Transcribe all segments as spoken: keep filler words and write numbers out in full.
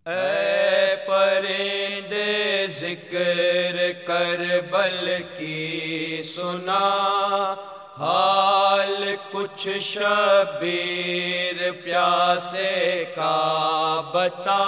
اے پرندے ذکر کربل کی سنا، حال کچھ شبیر پیاسے کا بتا۔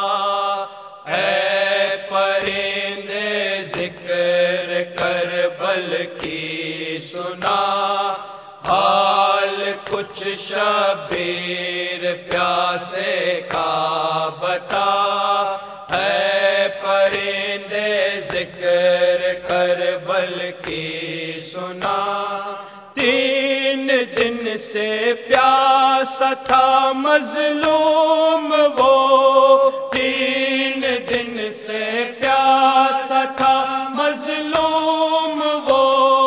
اے پرندے ذکر کربل کی سنا، حال کچھ شبیر پیاسے کا بتا۔ اے پرندے ذکر کربل کی سنا، تین دن سے پیاسا تھا مظلوم وہ، تین دن سے پیاسا تھا مظلوم وہ،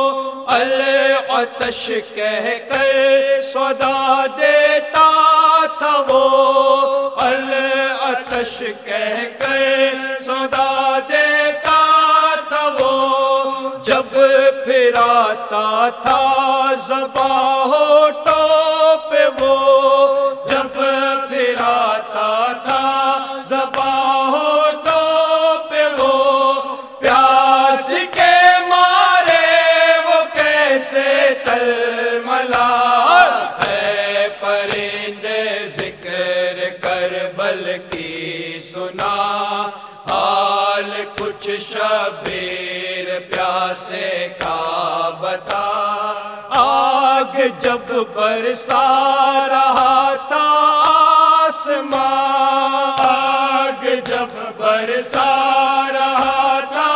العطش کہہ کر سودا دیتا تھا وہ، العطش کہہ کر سودا دیتا تھا وہ، جب پھر آتا تھا زباں ہونٹوں پہ وہ، جب پھر آتا تھا زباں ہونٹوں پہ وہ، پیاس کے مارے وہ کیسے تلملا۔ ہے پرندے ذکر کربل کی سنا، حال کچھ شبیر پیاسے کا بتا۔ آگ جب برسا رہا تھا آسماں، آگ جب برسا رہا تھا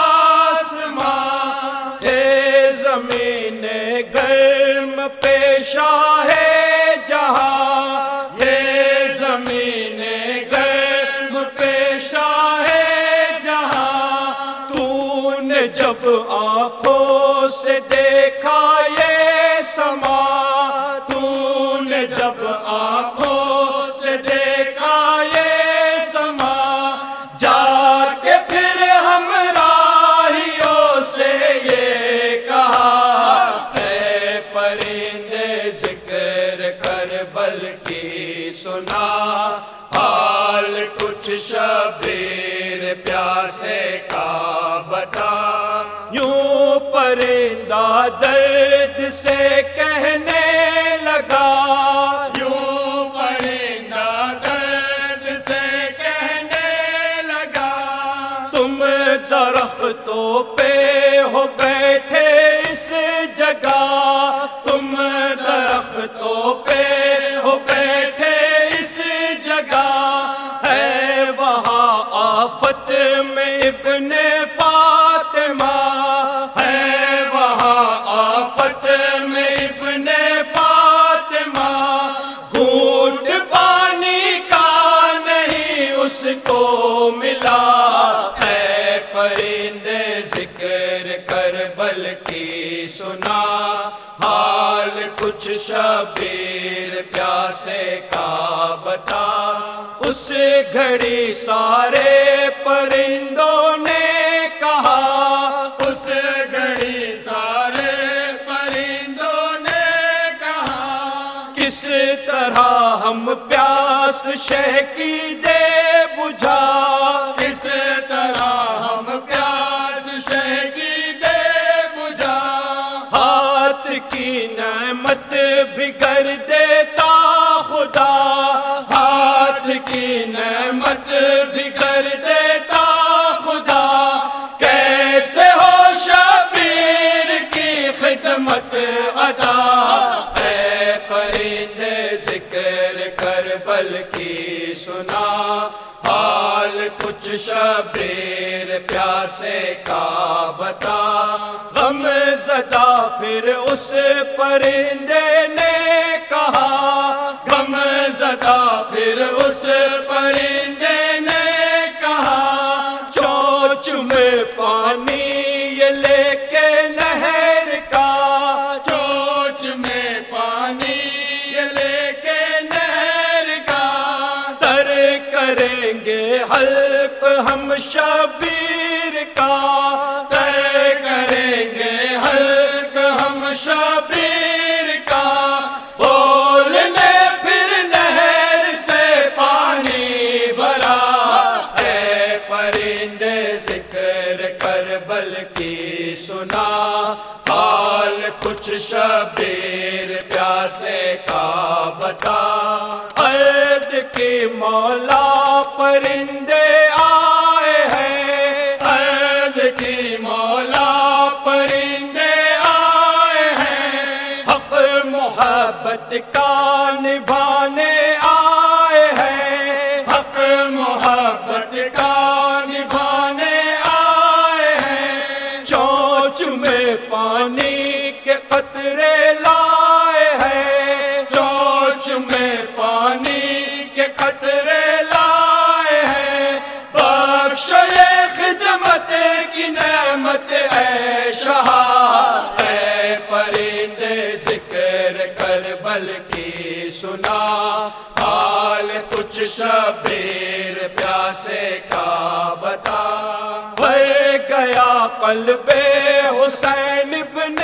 آسماں، تھے زمین گرم پیشہ ہے جہاں، یہ زمین گرم پیشہ ہے جہاں، تو نے جب آنکھوں سے دیکھا یہ سما، تو نے جب آنکھوں سے دیکھا یہ سما، جا کے پھر ہمراہیوں سے یہ کہا۔ اے پرندے ذکر کربل کی سنا، حال کچھ شبیر پیاسے کا بتا۔ یوں پرندہ درد سے کہنے لگا، یوں پرندہ درد سے کہنے لگا، تم درختوں پہ ہو بیٹھے اس جگہ، تم درختوں پہ ہو بیٹھے اس جگہ، ہے وہاں آفت میں ابن فاطمہ، ہے وہاں آفت میں ابن فاطمہ، گھونٹ پانی کا نہیں اس کو ملا۔ اے پرندے ذکر کربل کی سنا، حال کچھ شبیر پیاسے کا بتا۔ اس گھڑی سارے پرندوں نے کہا، اس گھڑی سارے پرندوں نے کہا، کس طرح ہم پیاس شہ کی دے بجھا، کس طرح ہم پیاس شہ کی دے بجھا، ہاتھ کی نعمت بگڑ دیتا خدا، ہاتھ کی نعمت بگڑ دیتا خدا، کیسے ہو شبیر کی خدمت ادا۔ اے پرندے ذکر کربل کی سنا، حال کچھ شبیر پیاسے کا بتا۔ غم زدہ پھر اس پرندے نے کہا، غم زدہ پھر اس پرندے نے کہا، چونچ میں پانی یہ لے کے نہر کا، چونچ میں پانی یہ لے کے نہر کا، تر کریں گے حلق ہم شبیر کا، تر کریں گے حلق ہم شبیر کا، بولنے پھر نہر سے پانی بھرا۔ پرندے آئے ہیں، عرض کی مولا پرندے آئے ہیں، حق محبت کا نبھانے آئے ہیں، حق محبت کا نبھانے آئے ہیں، چونچ میں پانی کے قطرے لائے ہیں، چونچ میں پانی کے قطرے لائے ہیں، بخش یہ خدمت کی نعمت اے شاہ، اے پرندے ذکر کربل کی سنا، حال کچھ شبیر پیاسے کا بتا، بھر گیا قلب حسین ابن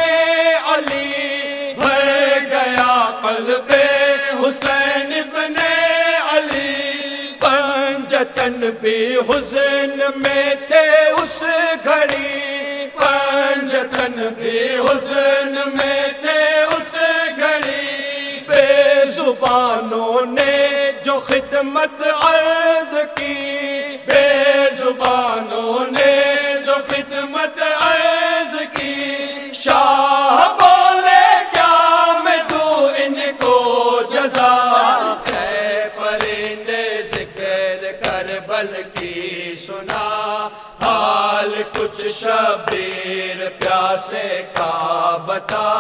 علی، بھر گیا قلب حسین ابن علی، پنجتن بھی حزن میں تھے اس گھڑی، پنجتن بھی حزن میں تھے اس گھڑی، بے زبانوں نے جو خدمت عرض کی، بے زبانوں نے جو خدمت عرض کی، شاہ بولے کیا میں دوں ان کو جزا، اے پرندے ذکر کربل کی سنا، حال کچھ شبیر پیاسے کا بتا،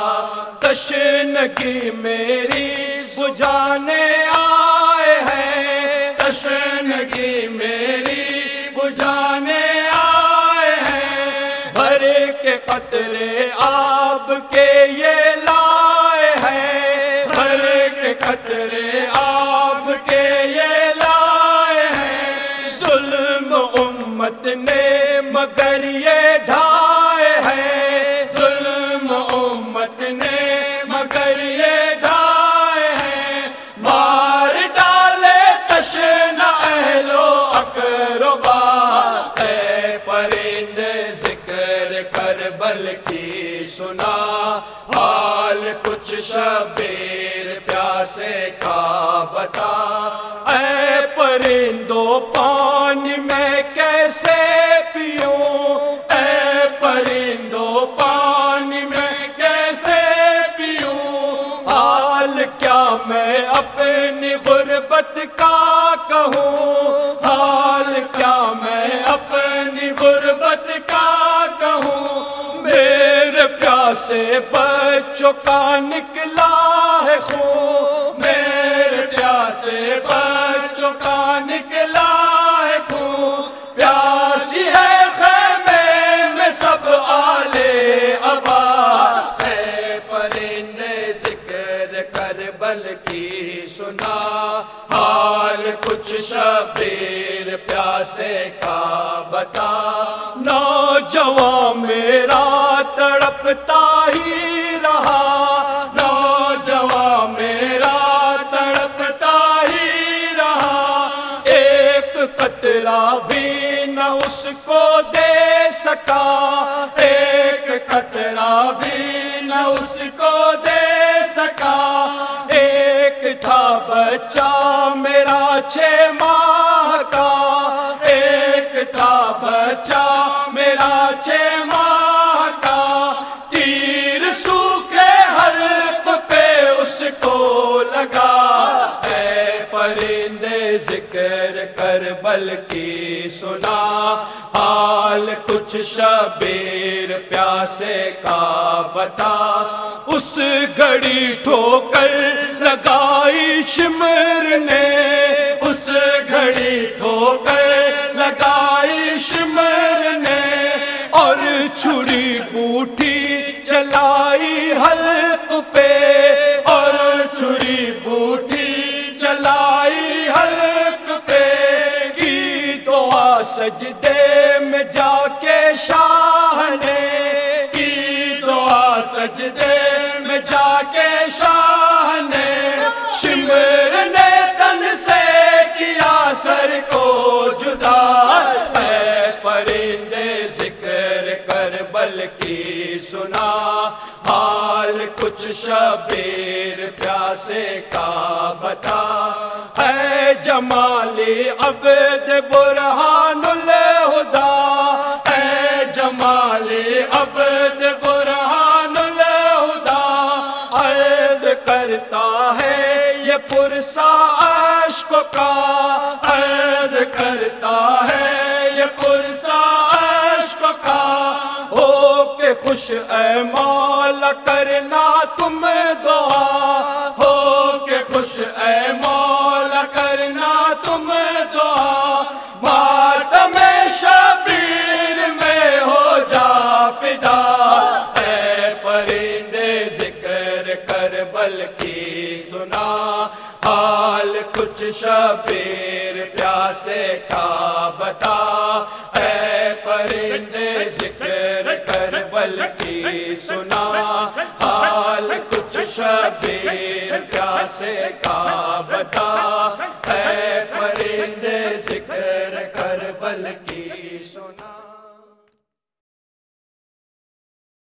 تشنگی میری بجھانے آئے ہیں، تشنگی میری بجھانے آئے ہیں، بھر کے قطرے آب کے یہ لائے ہیں، بھر کے قطرے آب کے یہ لائے ہیں، ظلم امت نے مگر یہ ڈھائے ہیں، ظلم امت نے مگر یہ ڈھائے ہیں، مار ڈالے تشنہ اہل و اقربا، اے پرندے ذکر کربل کی سنا، حال کچھ شبیر پیاسے کا بتا، اے پرندوں پانی میں کیسے پیوں، اے پرندوں پانی میں کیسے پیوں، حال کیا میں اپنی غربت کا کہوں، حال کیا میں اپنی غربت کا کہوں، میرے پیاسے بچوں کا نکلا ہے خون، میرے پیاسے بچوں کا نکلا ہے خون، پیاسی ہے خیمے میں سب آلے ابا، اے پرندے ذکر کربل کی سنا، حال کچھ شبیر پیاسے کا بتا، نوجوان میرا تڑپتا ہی رہا، نوجوان میرا تڑپتا ہی رہا، ایک قطرہ بھی نہ اس کو دے سکا، ایک قطرہ بھی نہ اس کو دے سکا، ایک تھا بچہ میرا چھ ماہ کا، ایک تھا بچہ میرا چھ ماہ کا، تیر سوکھے حلق پہ اس کو لگا، اے پرندے ذکر کربل کی سنا، حال کچھ شبیر پیاسے کا بتا، اس گھڑی ٹھوکر لگائی شمر نے، اس گھڑی ٹھوکر لگائی شمر نے، اور چھری بوٹی چلائی حلق پہ، اور چھری بوٹی چلائی حلق پہ، کی دعا سجدے میں جا کے شاہ نے، کی دعا سجدے میں جا کے شاہ نے، شمر نے تن سے کیا سر کو جدا، اے پرندے ذکر کربل کی سنا، حال کچھ شبیر پیاسے کا بتا، ہے جمالی عبد برہان الہدا، اے جمالی عبد برہان الہدا، عرض کرتا ہے یہ پرسا اشک کا، عرض کرتا ہے یہ پرسا اشک کا، ہو کے خوش اے مولا کرنا تم دعا، ہو کے خوش اے مولا کرنا تم دعا، ماتم شبیر میں ہو جا فدا، اے پرندے ذکر کربل کی سنا، حال کچھ شبیر پیاسے کا بتا، اے پرندے ذکر کربل کی سنا، حال کچھ شبیر پیاسے کا بتا، اے پرندے ذکر کربل کی سنا۔